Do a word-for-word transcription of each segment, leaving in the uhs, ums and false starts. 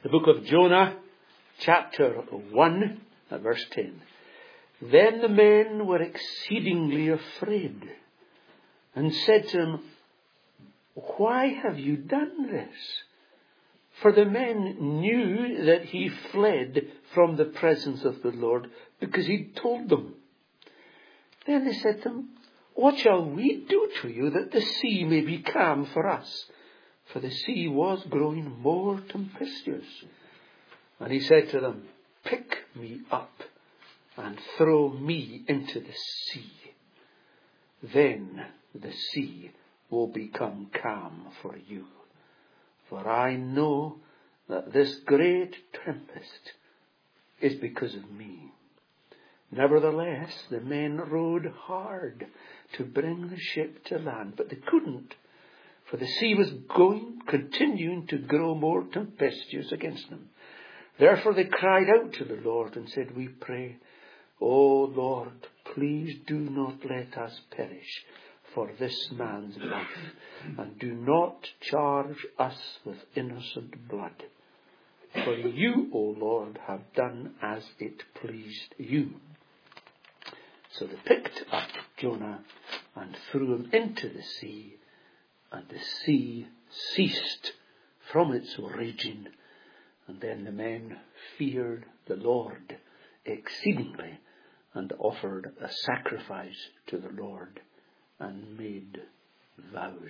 The book of Jonah, chapter one, at verse ten. Then the men were exceedingly afraid, and said to him, Why have you done this? For the men knew that he fled from the presence of the Lord, because he told them. Then they said to him, What shall we do to you, that the sea may be calm for us? For the sea was growing more tempestuous. And he said to them, Pick me up and throw me into the sea. Then the sea will become calm for you. For I know that this great tempest is because of me. Nevertheless, the men rowed hard to bring the ship to land, but they couldn't, for the sea was going, continuing to grow more tempestuous against them. Therefore they cried out to the Lord and said, We pray, O Lord, please do not let us perish for this man's life, and do not charge us with innocent blood. For you, O Lord, have done as it pleased you. So they picked up Jonah and threw him into the sea, and the sea ceased from its raging. And then the men feared the Lord exceedingly, and offered a sacrifice to the Lord, and made vows.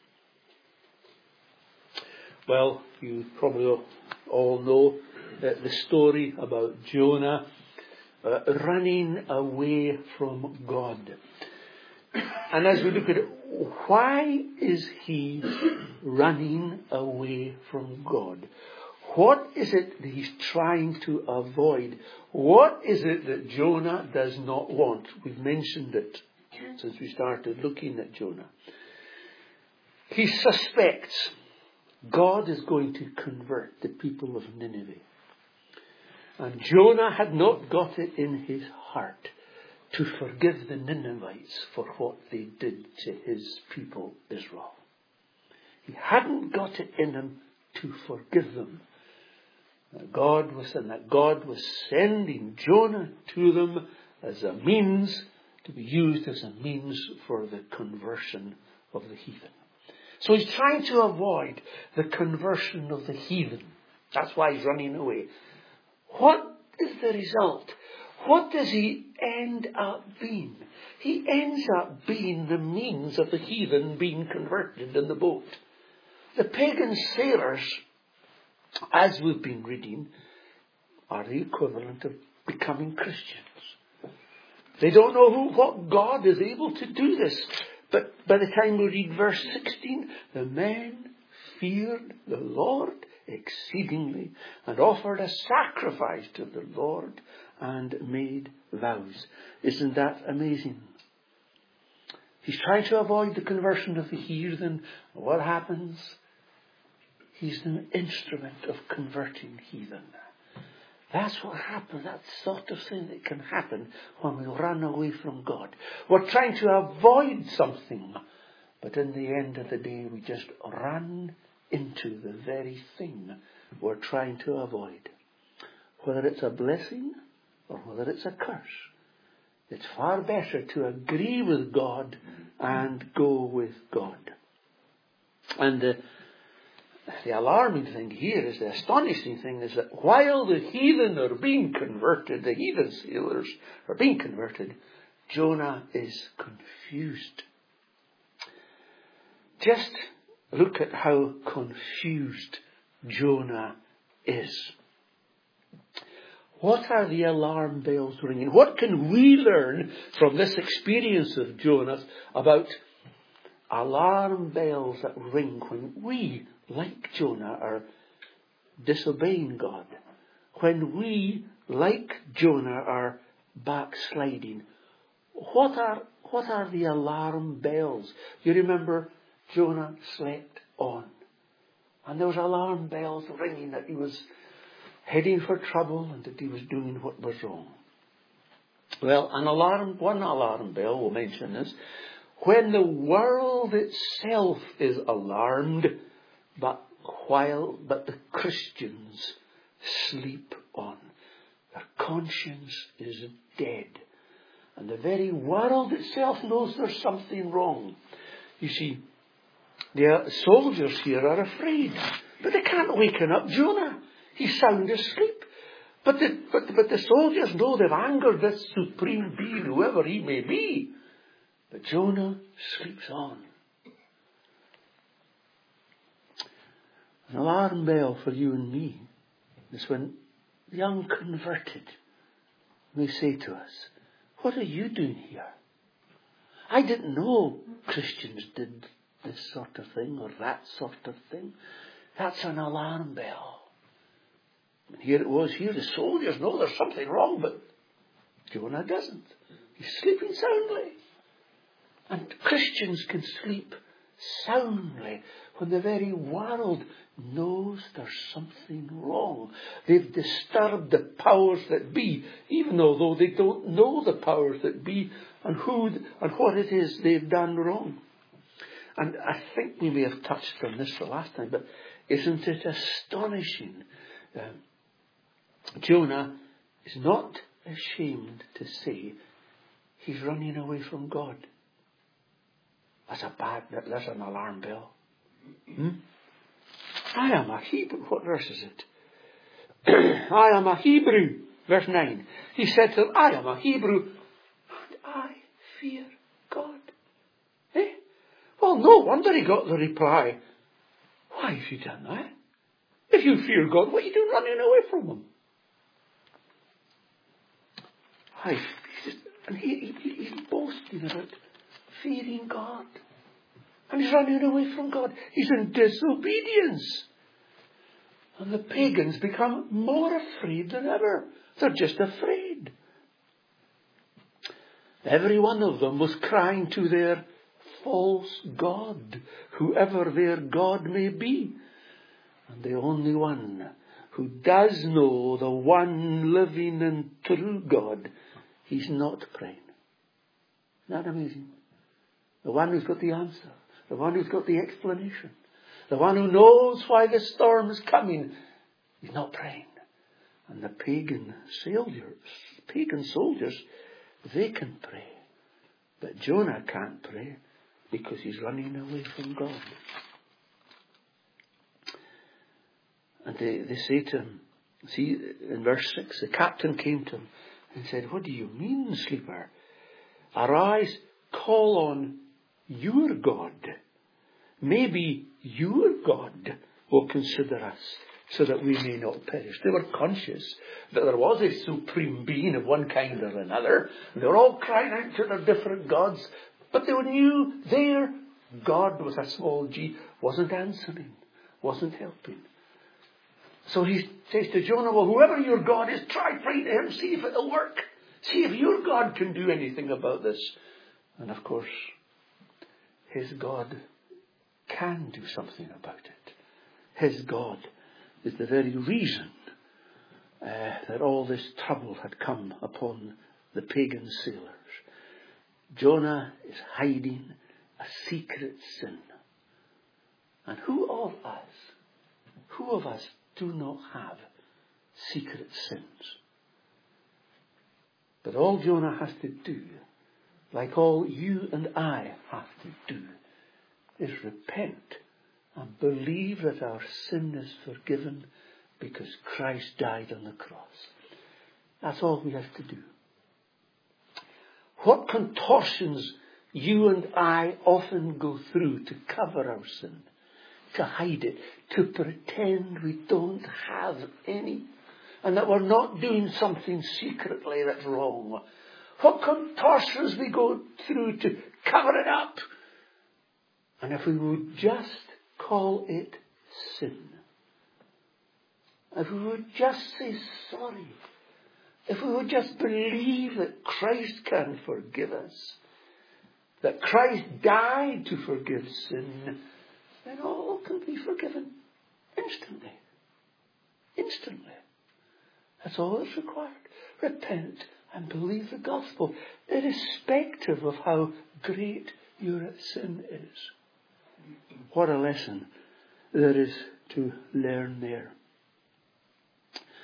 Well, you probably all know uh, the story about Jonah uh, running away from God. And as we look at it, why is he running away from God? What is it that he's trying to avoid? What is it that Jonah does not want? We've mentioned it since we started looking at Jonah. He suspects God is going to convert the people of Nineveh. And Jonah had not got it in his heart to forgive the Ninevites for what they did to his people Israel. He hadn't got it in him to forgive them. God was, and that God was sending Jonah to them as a means to be used as a means for the conversion of the heathen. So he's trying to avoid the conversion of the heathen. That's why he's running away. What is the result? What does he end up being? He ends up being the means of the heathen being converted in the boat. The pagan sailors, as we've been reading, are the equivalent of becoming Christians. They don't know who, what God is able to do this. But by the time we read verse sixteen, the men feared the Lord exceedingly and offered a sacrifice to the Lord and made vows. Isn't that amazing? He's trying to avoid the conversion of the heathen. What happens? He's an instrument of converting heathen. That's what happens. That sort of thing that can happen when we run away from God. We're trying to avoid something, but in the end of the day, we just run into the very thing we're trying to avoid. Whether it's a blessing or whether it's a curse, it's far better to agree with God and go with God. And the The alarming thing here is, the astonishing thing is that while the heathen are being converted, the heathen sailors are being converted, Jonah is confused. Just look at how confused Jonah is. What are the alarm bells ringing? What can we learn from this experience of Jonah about alarm bells that ring when we, like Jonah, are disobeying God? When we, like Jonah, are backsliding? What are, what are the alarm bells? You remember Jonah slept on. And there was alarm bells ringing that he was heading for trouble and that he was doing what was wrong. Well, an alarm, one alarm bell, we'll mention this, when the world itself is alarmed, but while, but the Christians sleep on. Their conscience is dead. And the very world itself knows there's something wrong. You see, the soldiers here are afraid, but they can't waken up Jonah. He's sound asleep. But the, but, but the soldiers know they've angered this supreme being, whoever he may be. But Jonah sleeps on. An alarm bell for you and me is when the unconverted may say to us, what are you doing here? I didn't know Christians did this sort of thing or that sort of thing. That's an alarm bell. And here it was, here the soldiers know there's something wrong, but Jonah doesn't. He's sleeping soundly. And Christians can sleep soundly when the very world knows there's something wrong. They've disturbed the powers that be, even although they don't know the powers that be and who and what it is they've done wrong. And I think we may have touched on this the last time, but isn't it astonishing? Um, Jonah is not ashamed to say he's running away from God. That's a bad, that's an alarm bell. Hmm? I am a Hebrew. What verse is it? I am a Hebrew. Verse nine. He said to them, I am a Hebrew and I fear God. Eh? Well, no wonder he got the reply. Why have you done that? If you fear God, what are you doing running away from him? I, and he, he, he's boasting about fearing God. And he's running away from God. He's in disobedience. And the pagans become more afraid than ever. They're just afraid. Every one of them was crying to their false god, whoever their God may be. And the only one who does know the one living and true God, he's not praying. Isn't that amazing? The one who's got the answer. The one who's got the explanation. The one who knows why the storm is coming. He's not praying. And the pagan soldiers, pagan soldiers, they can pray. But Jonah can't pray because he's running away from God. And they, they say to him, see in verse six, the captain came to him and said, what do you mean, sleeper? Arise, call on your God. Maybe your God will consider us so that we may not perish. They were conscious that there was a supreme being of one kind or another. They were all crying out to their different gods, but they knew their God with a small g wasn't answering, wasn't helping. So he says to Jonah, well, whoever your God is, try praying to him, see if it'll work. See if your God can do anything about this. And of course, his God can do something about it. His God is the very reason uh, that all this trouble had come upon the pagan sailors. Jonah is hiding a secret sin. And who of us, who of us do not have secret sins? But all Jonah has to do, like all you and I have to do, is repent and believe that our sin is forgiven because Christ died on the cross. That's all we have to do. What contortions you and I often go through to cover our sin, to hide it, to pretend we don't have any, and that we're not doing something secretly that's wrong. What contortions we go through to cover it up. And if we would just call it sin, if we would just say sorry, if we would just believe that Christ can forgive us, that Christ died to forgive sin, then all can be forgiven instantly. Instantly. That's all that's required. Repent and believe the gospel, irrespective of how great your sin is. What a lesson there is to learn there.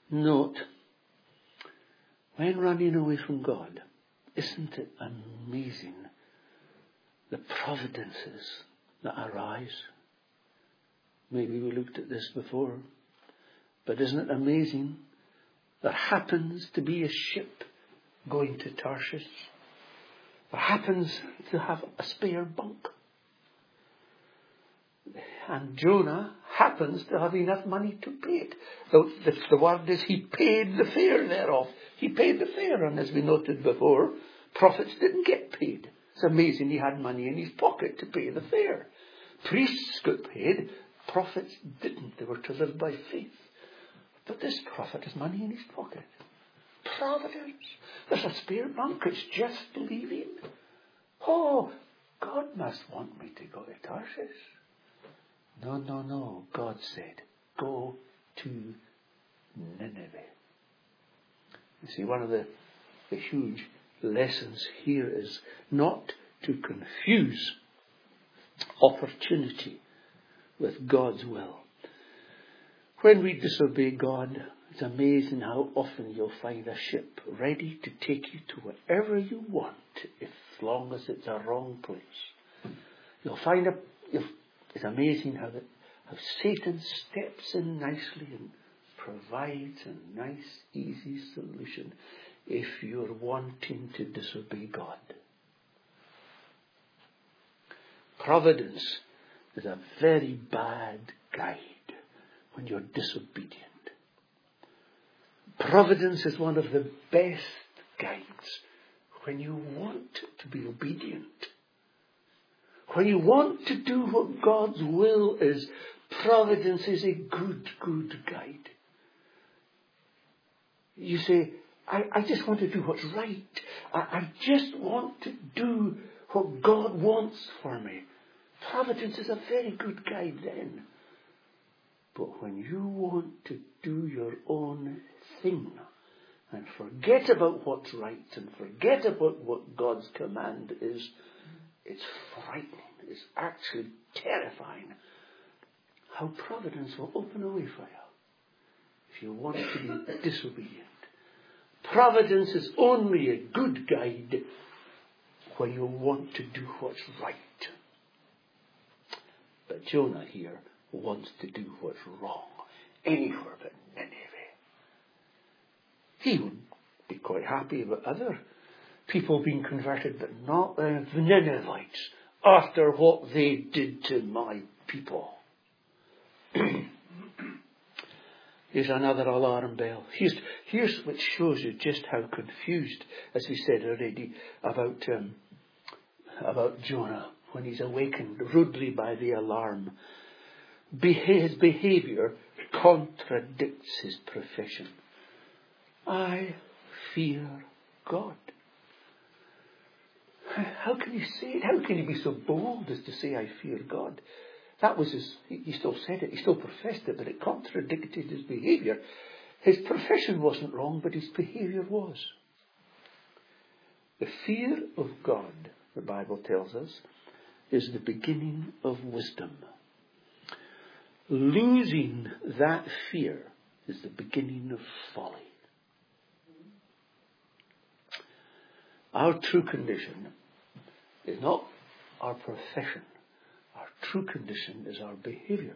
Note, when running away from God, isn't it amazing the providences that arise? Maybe we looked at this before, but isn't it amazing? There happens to be a ship going to Tarshish. There happens to have a spare bunk. And Jonah happens to have enough money to pay it. The, the, the word is he paid the fare thereof. He paid the fare, and as we noted before, prophets didn't get paid. It's amazing he had money in his pocket to pay the fare. Priests got paid, prophets didn't. They were to live by faith. But this prophet has money in his pocket. Providence. There's a spare bunk. It's just leaving. Oh, God must want me to go to Tarshish. No, no, no. God said, go to Nineveh. You see, one of the, the huge lessons here is not to confuse opportunity with God's will. When we disobey God, it's amazing how often you'll find a ship ready to take you to wherever you want, as long as it's a wrong place. You'll find a, you'll, it's amazing how, the, how Satan steps in nicely and provides a nice, easy solution if you're wanting to disobey God. Providence is a very bad guide when you're disobedient. Providence is one of the best guides when you want to be obedient. When you want to do what God's will is, providence is a good, good guide. You say, I, I just want to do what's right. I, I just want to do what God wants for me. Providence is a very good guide then. But when you want to do your own thing and forget about what's right and forget about what God's command is, it's frightening. It's actually terrifying how providence will open a way for you if you want to be disobedient. Providence is only a good guide when you want to do what's right. But Jonah here wants to do what's wrong anywhere but Nineveh. He would be quite happy about other people being converted, but not the Ninevites after what they did to my people. Here's another alarm bell. Here's, here's what shows you just how confused, as we said already, about um, about Jonah when he's awakened rudely by the alarm. His behaviour contradicts his profession. I fear God. How can you say it? How can he be so bold as to say, I fear God? That was his, he still said it, he still professed it, but it contradicted his behaviour. His profession wasn't wrong, but his behaviour was. The fear of God, the Bible tells us, is the beginning of wisdom. Losing that fear is the beginning of folly. Our true condition is not our profession. Our true condition is our behaviour.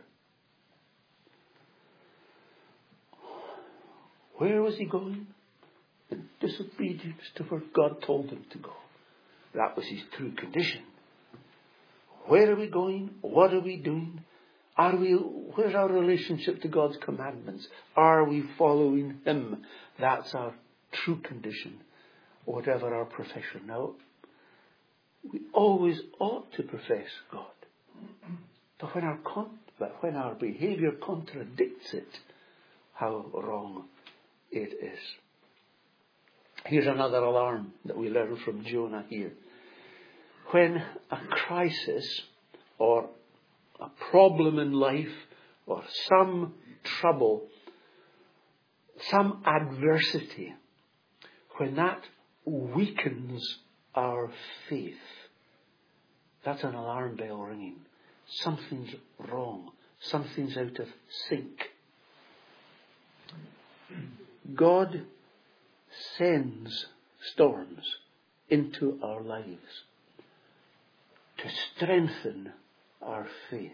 Where was he going? In disobedience to where God told him to go. That was his true condition. Where are we going? What are we doing? Are we, where's our relationship to God's commandments? Are we following him? That's our true condition, whatever our profession. Now, we always ought to profess God. But when our, con- but when our behaviour contradicts it, how wrong it is. Here's another alarm that we learn from Jonah here. When a crisis or a problem in life or some trouble, some adversity, when that weakens our faith, that's an alarm bell ringing. Something's wrong. Something's out of sync. God sends storms into our lives to strengthen our faith,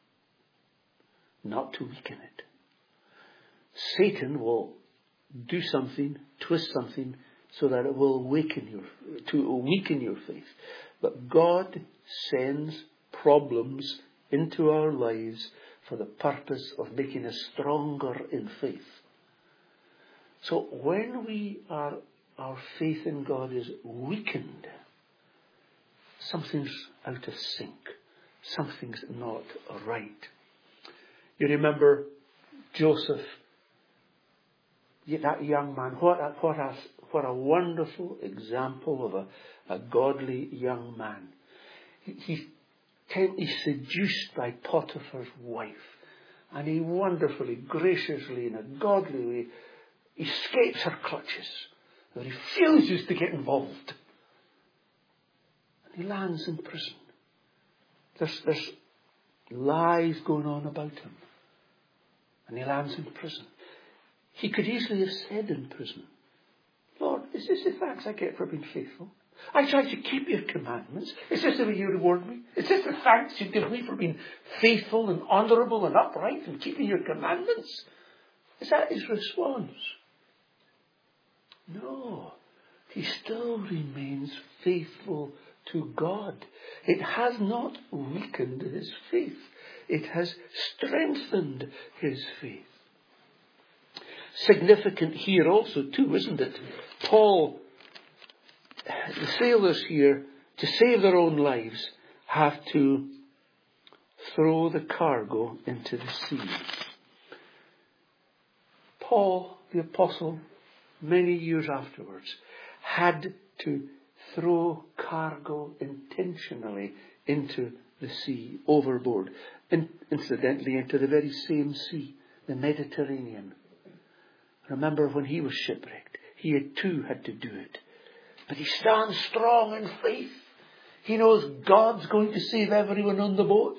not to weaken it. Satan will do something, twist something, so that it will weaken your, to weaken your faith. But God sends problems into our lives for the purpose of making us stronger in faith. So when we are, our faith in God is weakened, something's out of sync. Something's not right. You remember Joseph, that young man. What a, what a, what a wonderful example of a, a godly young man. He, he's, he's seduced by Potiphar's wife. And he wonderfully, graciously, in a godly way, escapes her clutches. He refuses to get involved. And he lands in prison. There's, there's lies going on about him. And he lands in prison. He could easily have said in prison, Lord, is this the thanks I get for being faithful? I tried to keep your commandments. Is this the way you reward me? Is this the thanks you give me for being faithful and honourable and upright and keeping your commandments? Is that his response? No. He still remains faithful to God. It has not weakened his faith. It has strengthened his faith. Significant here also too, isn't it? Paul, the sailors here, to save their own lives, have to throw the cargo into the sea. Paul, the apostle, many years afterwards, had to throw cargo intentionally into the sea, overboard. In, incidentally, into the very same sea, the Mediterranean. Remember when he was shipwrecked, he had too had to do it. But he stands strong in faith. He knows God's going to save everyone on the boat.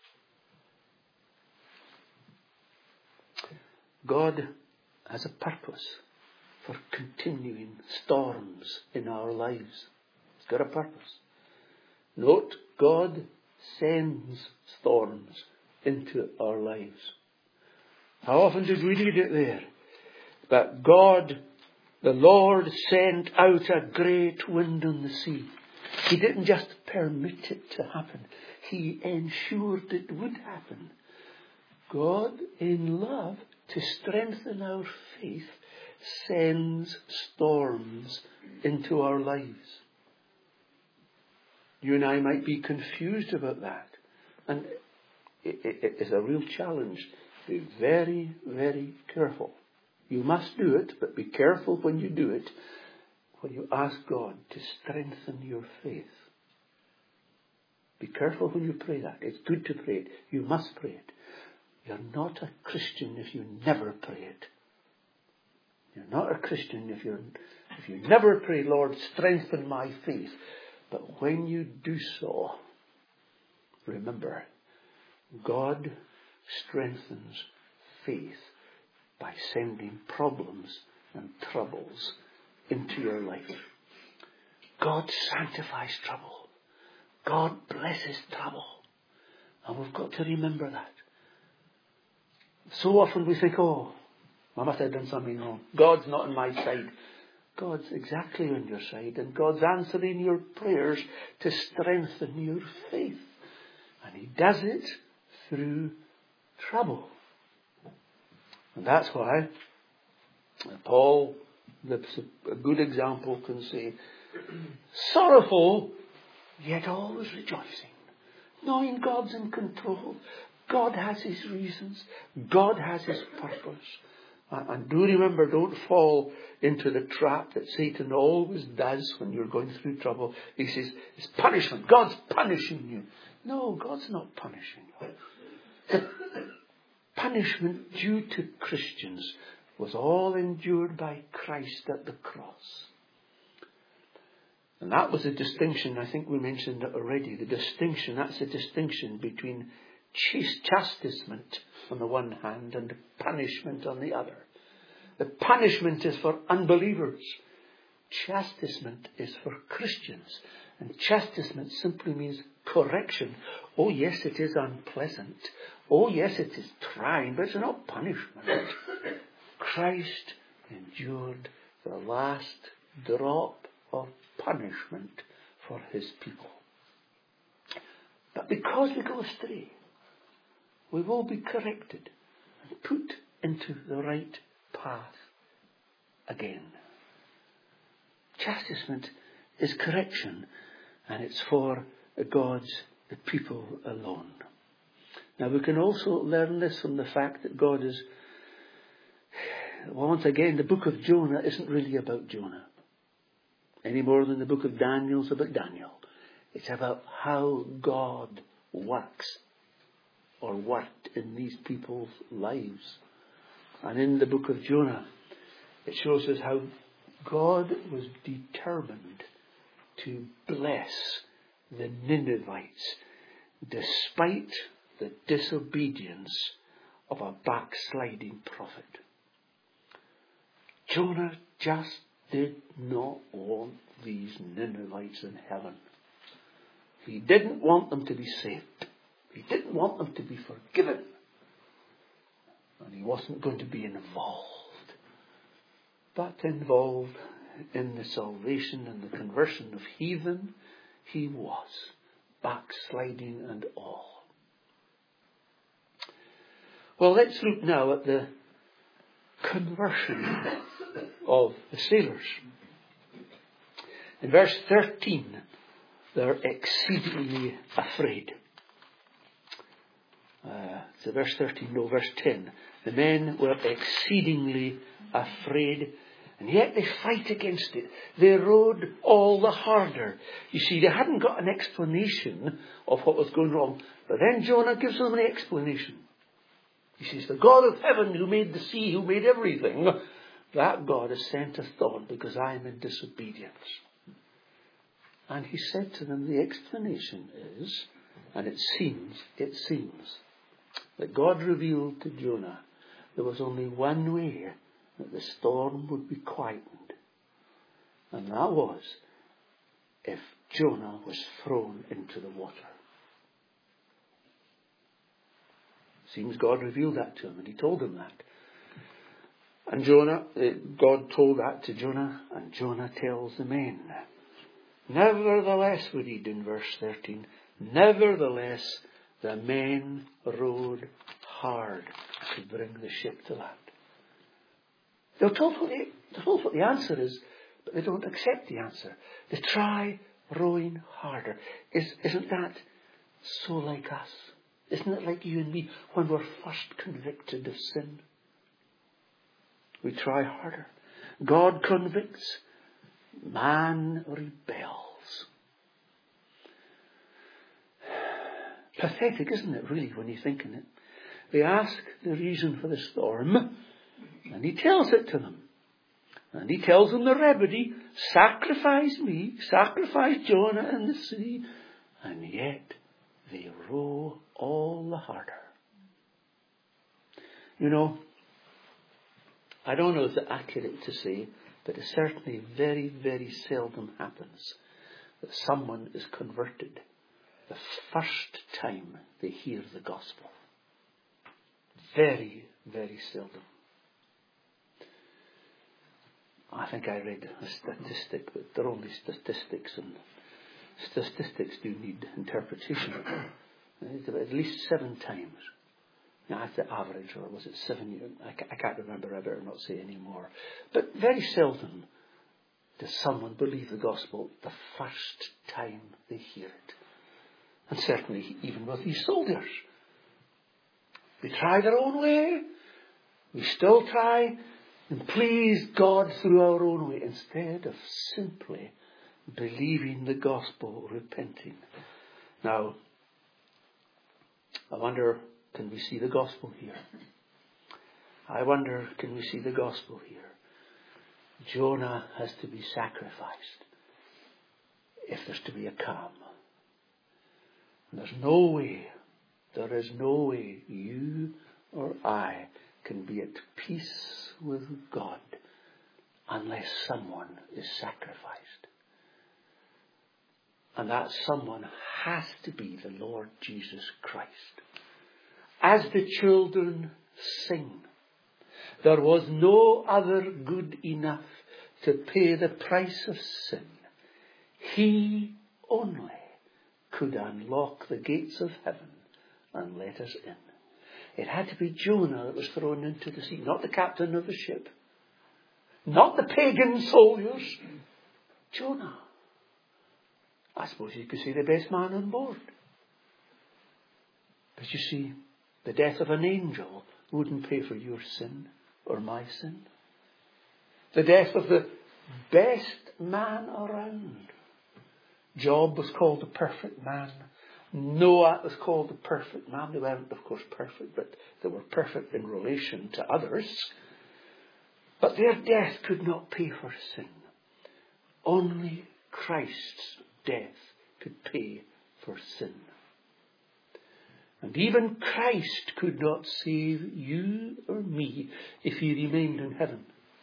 God has a purpose for continuing storms in our lives. It's got a purpose. Note, God sends storms into our lives. How often did we read it there? But God, the Lord, sent out a great wind on the sea. He didn't just permit it to happen. He ensured it would happen. God, in love, to strengthen our faith, sends storms into our lives. You and I might be confused about that. And it, it, it is a real challenge. Be very, very careful. You must do it, but be careful when you do it, when you ask God to strengthen your faith. Be careful when you pray that. It's good to pray it. You must pray it. You're not a Christian if you never pray it. You're not a Christian if you're if you never pray, Lord, strengthen my faith. But when you do so, remember, God strengthens faith by sending problems and troubles into your life. God sanctifies trouble. God blesses trouble. And we've got to remember that. So often we think, oh, I must have done something wrong. God's not on my side. God's exactly on your side. And God's answering your prayers to strengthen your faith. And He does it through trouble. And that's why Paul, a good example, can say, sorrowful, yet always rejoicing. Knowing God's in control. God has His reasons. God has His purpose. And do remember, don't fall into the trap that Satan always does when you're going through trouble. He says, it's punishment. God's punishing you. No, God's not punishing you. The punishment due to Christians was all endured by Christ at the cross. And that was the distinction, I think we mentioned it already, the distinction, that's the distinction between chastisement on the one hand and punishment on the other. The punishment is for unbelievers. Chastisement is for Christians. And chastisement simply means correction. Oh yes, it is unpleasant. Oh yes, it is trying, but it's not punishment. Christ endured the last drop of punishment for his people. But because we go astray, we will be corrected and put into the right path again. Chastisement is correction, and it's for God's people alone. Now we can also learn this from the fact that God is, once again, the book of Jonah isn't really about Jonah, any more than the book of Daniel is about Daniel. It's about how God works or worked in these people's lives. And in the book of Jonah, it shows us how God was determined to bless the Ninevites despite the disobedience of a backsliding prophet. Jonah just did not want these Ninevites in heaven. He didn't want them to be saved. He didn't want them to be forgiven. And he wasn't going to be involved. But involved in the salvation and the conversion of heathen, he was, backsliding and all. Well, let's look now at the conversion of the sailors. In verse thirteen, they're exceedingly afraid. Uh, so verse thirteen, no, verse ten. The men were exceedingly afraid, and yet they fight against it. They rowed all the harder. You see, they hadn't got an explanation of what was going wrong. But then Jonah gives them an explanation. He says, the God of heaven who made the sea, who made everything, that God has sent a thorn because I am in disobedience. And he said to them, the explanation is, and it seems, it seems, that God revealed to Jonah there was only one way that the storm would be quietened. And that was if Jonah was thrown into the water. Seems God revealed that to him, and he told him that. And Jonah, God told that to Jonah, and Jonah tells the men. Nevertheless, we read in verse thirteen, nevertheless, the men rowed hard to bring the ship to land. They're told what the, they're told what the answer is, but they don't accept the answer. They try rowing harder. Is, isn't that so like us? Isn't it like you and me when we're first convicted of sin? We try harder. God convicts. Man rebels. Pathetic, isn't it, really, when you think in it? They ask the reason for the storm, and he tells it to them. And he tells them the remedy, sacrifice me, sacrifice Jonah in the sea, and yet they row all the harder. You know, I don't know if it's accurate to say, but it certainly very, very seldom happens that someone is converted the first time they hear the gospel. Very, very seldom. I think I read a statistic, but they're only statistics, and statistics do need interpretation. At least seven times. Now, that's the average, or was it seven? I can't remember, I better not say any more. But very seldom does someone believe the gospel the first time they hear it. And certainly even with these soldiers. We try their own way. We still try and please God through our own way instead of simply believing the gospel, repenting. Now, I wonder, can we see the gospel here? I wonder, can we see the gospel here? Jonah has to be sacrificed if there's to be a calm. And there's no way, there is no way you or I can be at peace with God unless someone is sacrificed. And that someone has to be the Lord Jesus Christ. As the children sing, there was no other good enough to pay the price of sin. He only could unlock the gates of heaven and let us in. It had to be Jonah that was thrown into the sea, not the captain of the ship, not the pagan soldiers. Jonah. I suppose you could say the best man on board. But you see, the death of an angel wouldn't pay for your sin or my sin. The death of the best man around. Job was called the perfect man. Noah was called the perfect man. They weren't, of course, perfect, but they were perfect in relation to others. But their death could not pay for sin. Only Christ's death could pay for sin. And even Christ could not save you or me if he remained in heaven.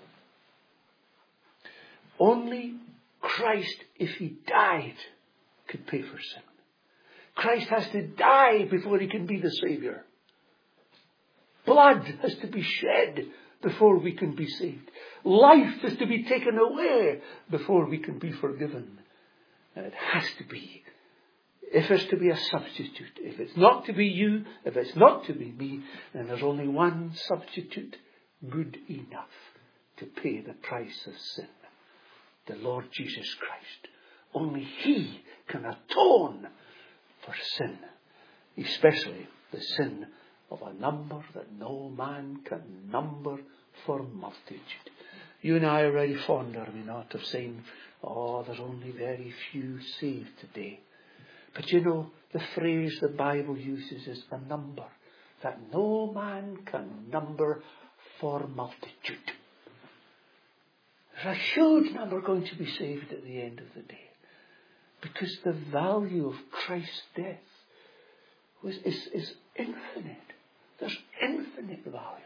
Only Christ, if he died, could pay for sin. Christ has to die before he can be the Saviour. Blood has to be shed before we can be saved. Life is to be taken away before we can be forgiven. And it has to be. If it's to be a substitute, if it's not to be you, if it's not to be me, then there's only one substitute good enough to pay the price of sin. The Lord Jesus Christ. Only he can atone for sin, especially the sin of a number that no man can number for multitude. You and I are very fond, are we not, of saying, oh, there's only very few saved today. But you know, the phrase the Bible uses is a number that no man can number for multitude. There's a huge number going to be saved at the end of the day. Because the value of Christ's death was, is, is infinite. There's infinite value.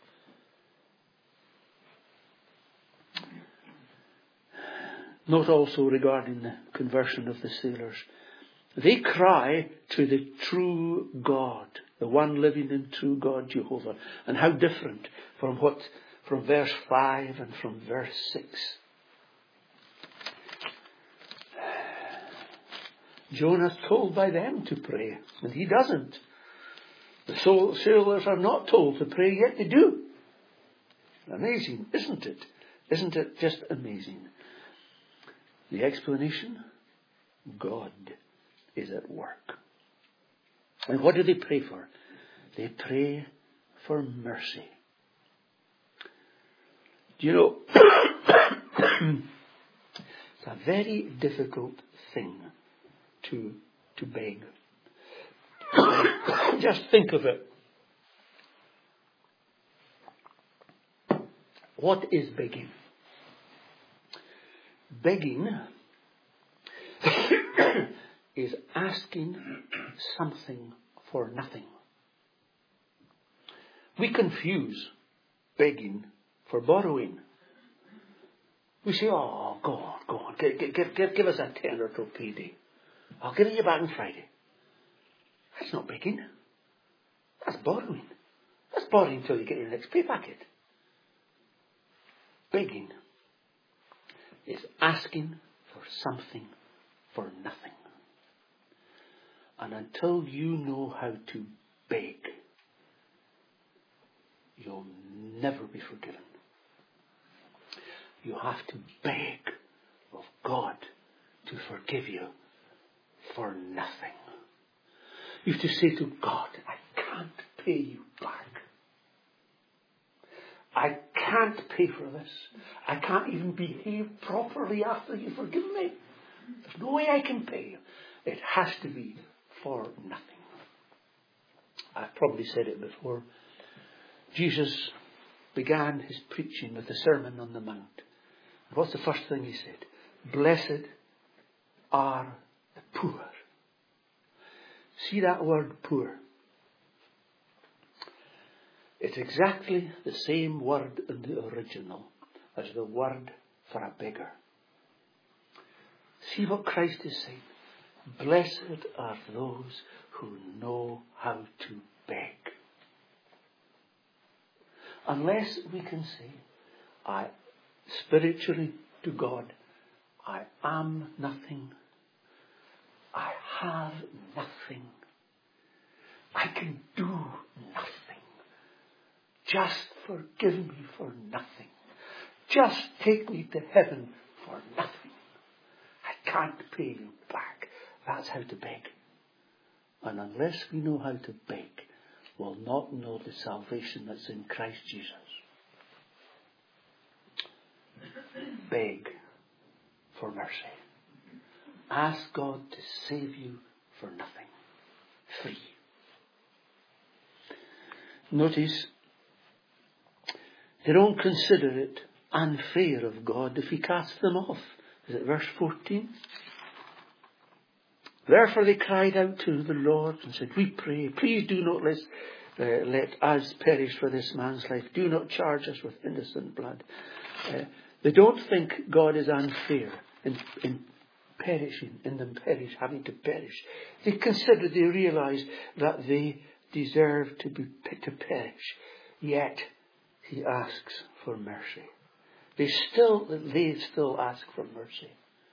Note also regarding the conversion of the sailors. They cry to the true God, the one living and true God, Jehovah. And how different from what, from verse five and from verse six. Jonah's told by them to pray, and he doesn't. The sailors are not told to pray, yet they do. Amazing, isn't it? Isn't it just amazing? The explanation? God is at work. And what do they pray for? They pray for mercy. Do you know, it's a very difficult thing to, to beg. Just think of it. What is begging? Begging is asking something for nothing. We confuse begging for borrowing. We say, oh, go on, go on, give, give, give, give us a tenner till payday. I'll give it you back on Friday. That's not begging. That's borrowing. That's borrowing until you get your next pay packet. Begging is asking for something for nothing. And until you know how to beg, you'll never be forgiven. You have to beg of God to forgive you for nothing. You have to say to God, I can't pay you back. I can't pay for this. I can't even behave properly after you forgive me. There's no way I can pay you. It has to be for nothing. I've probably said it before. Jesus began his preaching with the Sermon on the Mount. And what's the first thing he said? Blessed are the poor. See that word poor? It's exactly the same word in the original as the word for a beggar. See what Christ is saying. Blessed are those who know how to beg. Unless we can say, I spiritually to God, I am nothing. I have nothing. I can do nothing. Just forgive me for nothing. Just take me to heaven for nothing. I can't pay you back. That's how to beg. And unless we know how to beg, we'll not know the salvation that's in Christ Jesus. Beg for mercy. Ask God to save you for nothing. Free. Notice, they don't consider it unfair of God if he casts them off. Is it verse fourteen? Therefore they cried out to the Lord and said, we pray, please do not let, uh, let us perish for this man's life. Do not charge us with innocent blood. Uh, they don't think God is unfair in, in perishing, in them perish, having to perish. They consider, they realize that they deserve to be to perish. Yet he asks for mercy. They still, they still ask for mercy.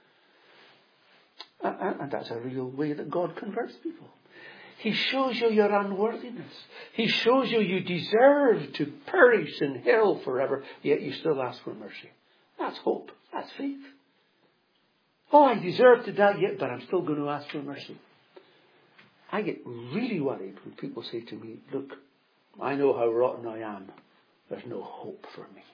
And that's a real way that God converts people. He shows you your unworthiness. He shows you you deserve to perish in hell forever, yet you still ask for mercy. That's hope. That's faith. Oh, I deserve to die yet, but I'm still going to ask for mercy. I get really worried when people say to me, look, I know how rotten I am. There's no hope for me.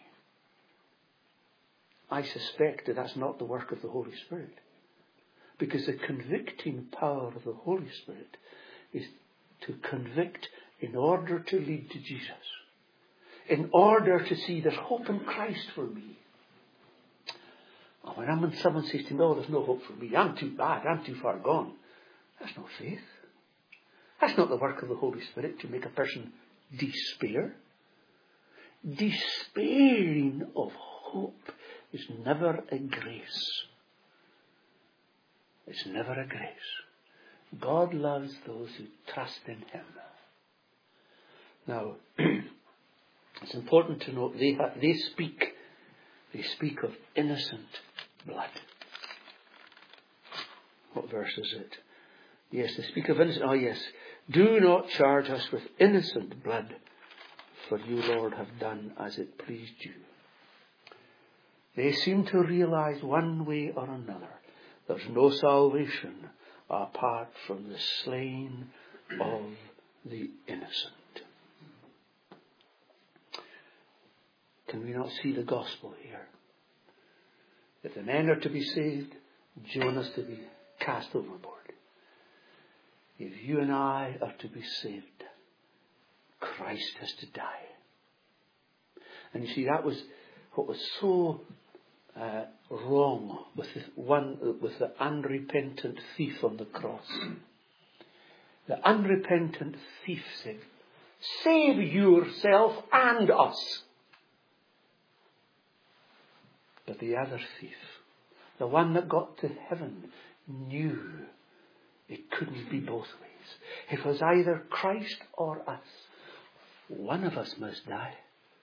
I suspect that that's not the work of the Holy Spirit. Because the convicting power of the Holy Spirit is to convict in order to lead to Jesus. In order to see there's hope in Christ for me. Oh, when when someone says to me, oh, there's no hope for me, I'm too bad, I'm too far gone. That's no faith. That's not the work of the Holy Spirit to make a person despair. Despairing of hope is never a grace. It's never a grace. God loves those who trust in Him. Now, it's important to note they ha- they speak they speak of innocent blood. What verse is it? Yes, they speak of innocent. Oh yes, do not charge us with innocent blood, for you, Lord, have done as it pleased you. They seem to realize one way or another there's no salvation apart from the slain of the innocent. Can we not see the gospel here? If the men are to be saved, Jonah's to be cast overboard. If you and I are to be saved, Christ has to die. And you see, that was what was so uh, wrong with the one with the unrepentant thief on the cross. The unrepentant thief said, "Save yourself and us." But the other thief, the one that got to heaven, knew it couldn't be both ways. It was either Christ or us. One of us must die.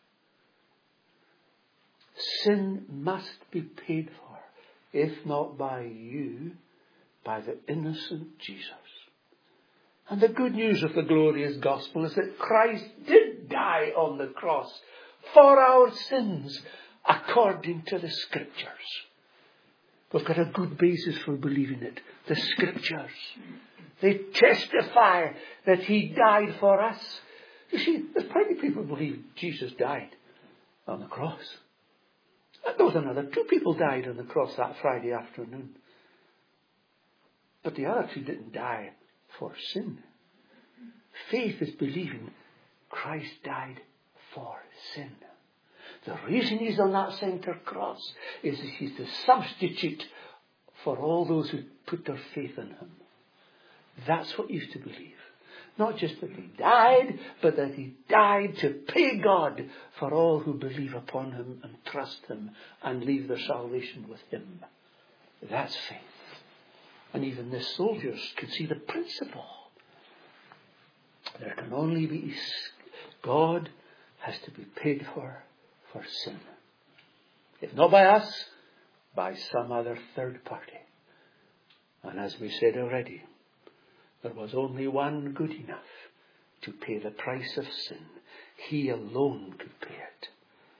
Sin must be paid for, if not by you, by the innocent Jesus. And the good news of the glorious gospel is that Christ did die on the cross for our sins, according to the Scriptures. We've got a good basis for believing it. The Scriptures. They testify that He died for us. You see, there's plenty of people who believe Jesus died on the cross. There was another two people died on the cross that Friday afternoon. But the other two didn't die for sin. Faith is believing Christ died for sin. The reason He's on that centre cross is that He's the substitute for all those who put their faith in Him. That's what you used to believe. Not just that he died, but that he died to pay God for all who believe upon him and trust him and leave their salvation with him. That's faith. And even the soldiers could see the principle. There can only be, God has to be paid for, for sin. If not by us, by some other third party. And as we said already, there was only one good enough to pay the price of sin. He alone could pay it.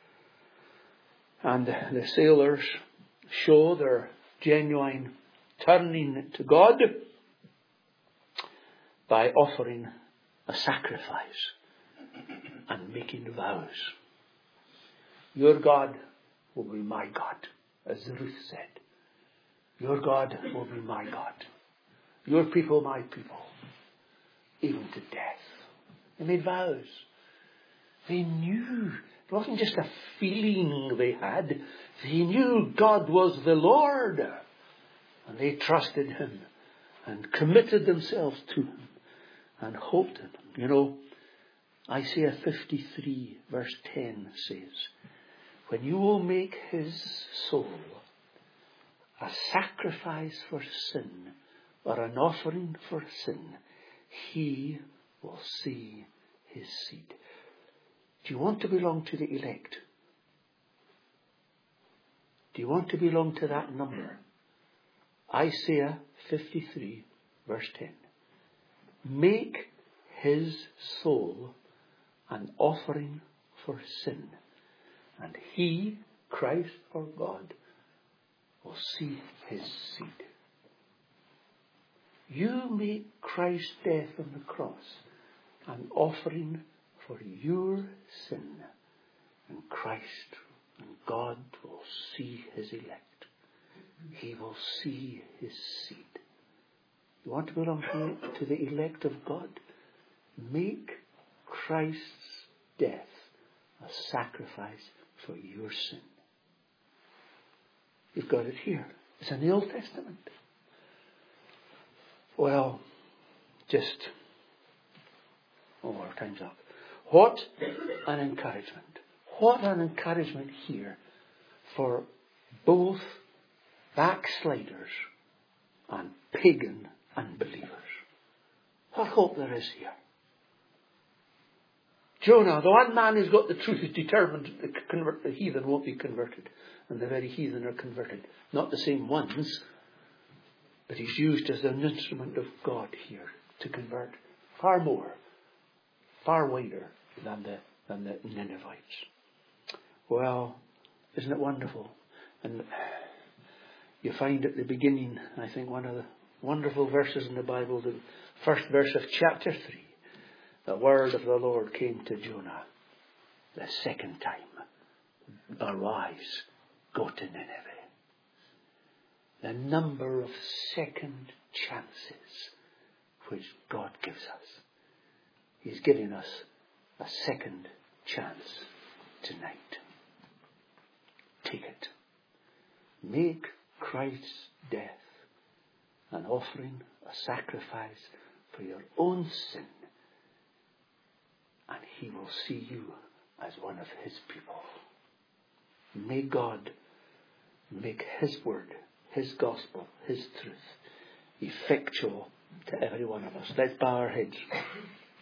And the sailors show their genuine turning to God by offering a sacrifice and making vows. Your God will be my God, as Ruth said. Your God will be my God. Your people, my people, even to death. They made vows. They knew. It wasn't just a feeling they had. They knew God was the Lord. And they trusted him and committed themselves to him and hoped in him. You know, Isaiah fifty-three verse ten says, when you will make his soul a sacrifice for sin, or an offering for sin, he will see his seed. Do you want to belong to the elect? Do you want to belong to that number? Isaiah fifty-three verse ten. Make his soul an offering for sin, and he, Christ or God, will see his seed. You make Christ's death on the cross an offering for your sin, and Christ and God will see his elect. He will see his seed. You want to belong to, to the elect of God? Make Christ's death a sacrifice for your sin. You've got it here. It's in the Old Testament. Well, just, oh, our time's up. What an encouragement. What an encouragement here for both backsliders and pagan unbelievers. What hope there is here. Jonah, the one man who's got the truth, is determined to convert the heathen won't be converted. And the very heathen are converted. Not the same ones, but he's used as an instrument of God here to convert far more, far wider than the, than the Ninevites. Well, isn't it wonderful? And you find at the beginning, I think, one of the wonderful verses in the Bible, the first verse of chapter three. The word of the Lord came to Jonah the second time. Arise, go to Nineveh. The number of second chances which God gives us. He's giving us a second chance tonight. Take it. Make Christ's death an offering, a sacrifice for your own sin. And he will see you as one of his people. May God make his word, his gospel, his truth effectual to every one of us. Let's bow our heads.